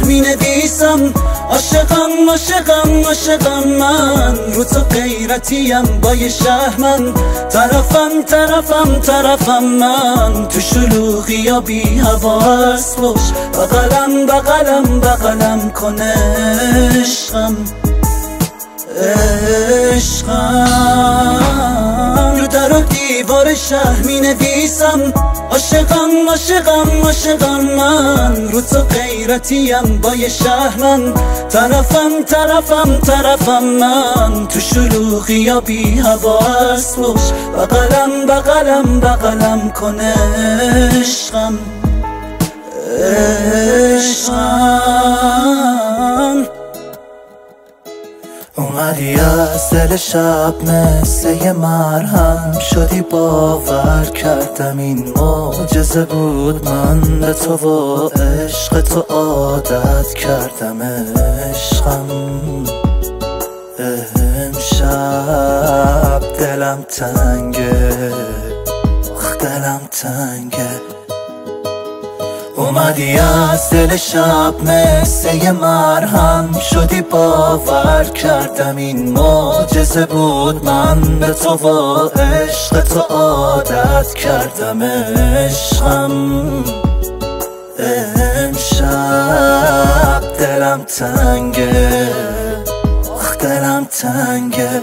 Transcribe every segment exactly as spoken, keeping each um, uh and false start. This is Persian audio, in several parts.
می نویسم عاشقم عاشقم عاشقم من، رو تو غیرتیم با یه شهرمن، طرفم طرفم طرفم من، تو شلوغی یا بی حواس باش، بغلم بغلم بغلم کن عشقم عشقم. رو در و دیوار شهر می نویسم عاشقم عاشقم عاشقم من، رو تو غیرتیم با یه شهرمن، طرفم طرفم طرفم من، تو شلوغی یا بی حواس باش، بغلم بغلم بغلم کن عشقم عشقم. اومدی از دل شب مثل یه مرهم، شدی باور کردم این معجزه بود، من به تو و عشق تو عادت کردم عشقم. امشب دلم تنگه آخ دلم تنگه، اومدی از دل شب مثل یه مرهم، شدی باور کردم این معجزه بود، من به تو و عشق تو عادت کردم عشقم. امشب دلم تنگه آخ دلم تنگه.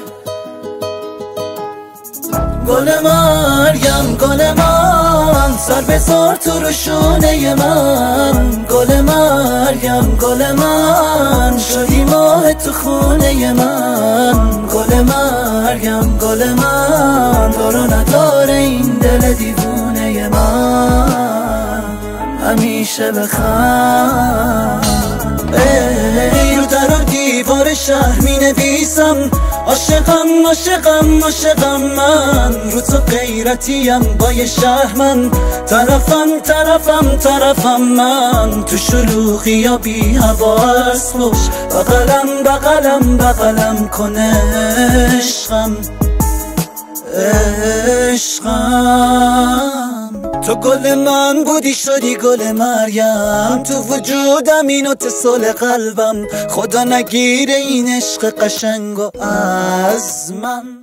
گل مریم گل من، سر بذار تو روشونه من، گل مریم گل من، شدی ماه تو خونه من، گل مریم گل من، دارو نداره این دل دیوونه من، همیشه بخند. ای رو در و دیوار شهر می نویسم عاشقم عاشقم عاشقم من، رو تو غیرتیم با یه شهرمن، طرفم طرفم طرفم من، تو شلوغی یا بی حواس باش، بغلم بغلم بغلم کن عشقم عشقم. تو گل من بودی شدی گل مریم، تو وجودم این اتصال قلبم، خدا نگیره این عشق قشنگو از من.